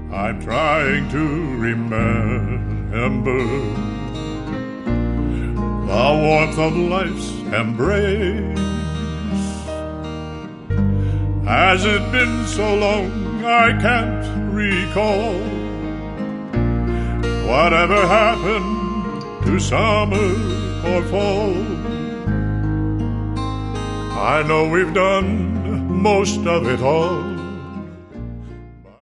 I'm trying to remember the warmth of life's embrace. Has it been so long I can't recall whatever happened to summer or fall? I know we've done most of it all,